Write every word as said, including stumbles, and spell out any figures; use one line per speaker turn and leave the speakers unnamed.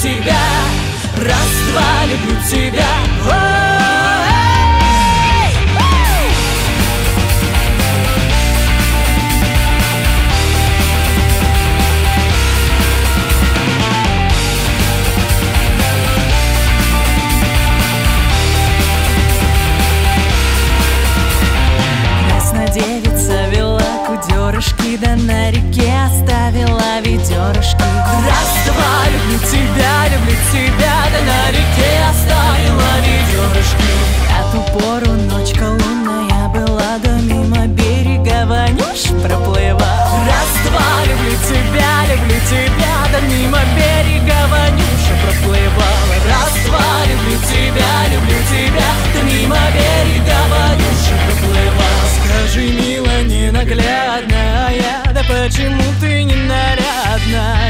тебя. Раз-два, люблю тебя. О-о-о!
Девица вела кудерышки, да на реке оставила ведерышки.
Раз-два, люблю тебя, люблю тебя, да на реке оставила ведерышки.
А ту пору ночка лунная была, да мимо берега Ванюш проплывал.
Раз-два, люблю тебя, люблю тебя, да мимо берега Ванюша проплывал. Раз-два, люблю тебя, люблю тебя, да мимо берега Ванюша проплывал.
Скажи, мила, ненаглядная, да почему ты не нарядная?